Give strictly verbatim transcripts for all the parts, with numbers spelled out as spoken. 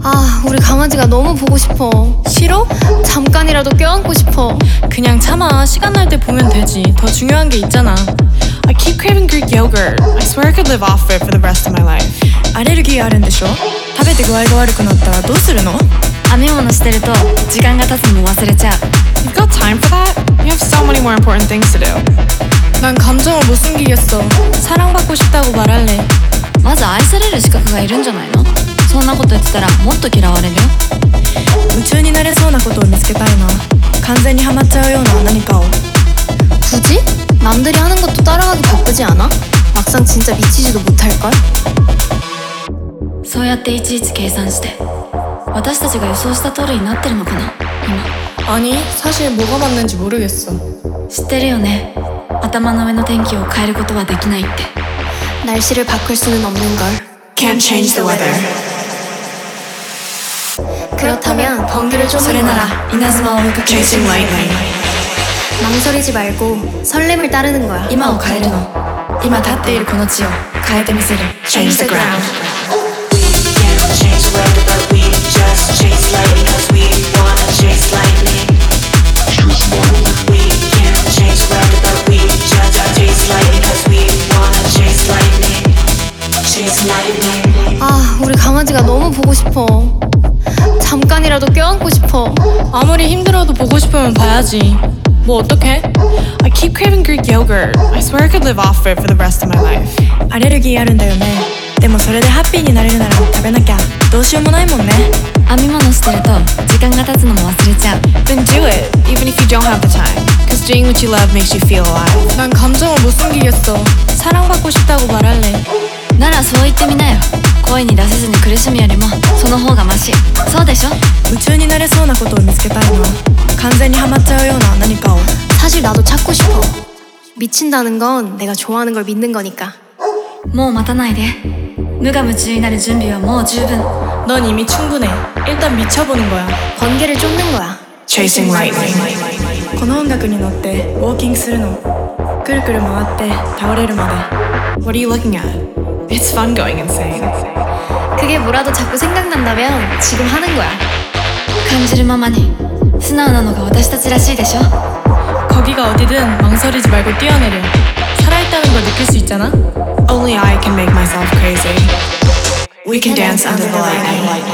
아, 우리 강아지가 너무 보고 싶어. 싫어? 잠깐이라도 껴안고 싶어. 그냥 참아. 시간 날 때 보면 되지. 더 중요한 게 있잖아. I keep craving Greek yogurt. I swear I could live off it for the rest of my life. アレルギーあるんでしょ？食べて具合が悪くなったらどうするの？ 編み物してると時間が経つのも忘れちゃう。 You've got time for that? You have so many more important things to do. 난 감정을 못 숨기겠어. 사랑받고 싶다고 말할래. まず愛される資格がいるんじゃないの？そんなこと言ってたらもっと嫌われるよ。 夢中になれそうなことを見つけたいな。完全にハマっちゃうような何かを。 굳이? 남들이 하는 것도 따라가기 바쁘지 않아? 막상 진짜 미치지도 못할걸? そうやっていちいち計算して私たちが予想した通りになってるのかな今。 아니, 사실 뭐가 맞는지 모르겠어. 知ってるよね。頭の上の天気を変えることはできないって。 날씨를 바꿀 수는 없는 걸. Can't change the weather. 그렇다면 번개를 そ 쫓는 れな 거야. ら稲妻を追いかける。 Chasing lightning. 망설이지 말고 설렘을 따르는 거야. 今を変えるの。今立っているこの地を変えてみせる。 Change the ground. Change the weather, but we just chase lightning, cause we wanna chase lightning. We can't change the weather, but we just chase lightning, cause we wanna chase lightning. Chase lightning. 아, 우리 강아지가 너무 보고 싶어. 잠깐이라도 껴안고 싶어. 아무리 힘들어도 보고 싶으면 봐야지. 뭐 어떡해? I keep craving Greek yogurt. I swear I could live off it for the rest of my life. アレルギーあるんだよね。でもそれでハッピーになれるなら食べなきゃどうしようもないもんね。 編み物してると時間が経つのも忘れちゃう。 Then do it, even if you don't have the time. Cause doing what you love makes you feel alive. 난 감정을 못 숨기겠어. 사랑받고 싶다고 말할래. ならそう言ってみなよ。声に出せずに苦しむよりもその方がマシ。そうでしょ？ 夢中になれそうなことを見つけたいな。完全にハマっちゃうような何かを。 사실 나도 찾고 싶어. 미친다는 건 내가 좋아하는 걸 믿는 거니까. もう待たないで。無我夢中になる準備はもう十分。 넌 이미 충분해. 일단 미쳐보는 거야. 번개를 쫓는 거야. Chasing lightning. この音楽に乗ってウォーキングするの。くるくる回って倒れるまで。 What are you looking at? It's fun going insane. 그게 뭐라도 자꾸 생각난다면 지금 하는 거야. 感じるままに素直なのが私たちらしいでしょ。 거기가 어디든 망설이지 말고 뛰어내려. 살아있다는 걸 느낄 수 있잖아. Only I can make myself crazy. We can dance under the lightning.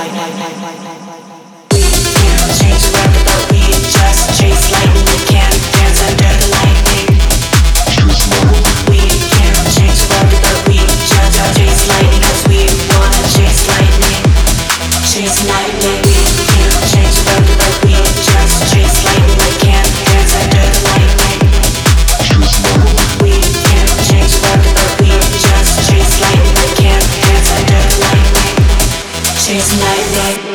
Change the weather, but we just chase lightning. We can't dance under the lightning. We can't change the weather, but we just chase lightning, cause we wanna chase lightning. Chase lightning. We can't change the weather, but we just chase lightning. We can't dance under the lightning. We can't change the weather, but we just chase lightning. We can't dance under the lightning. Chase lightning.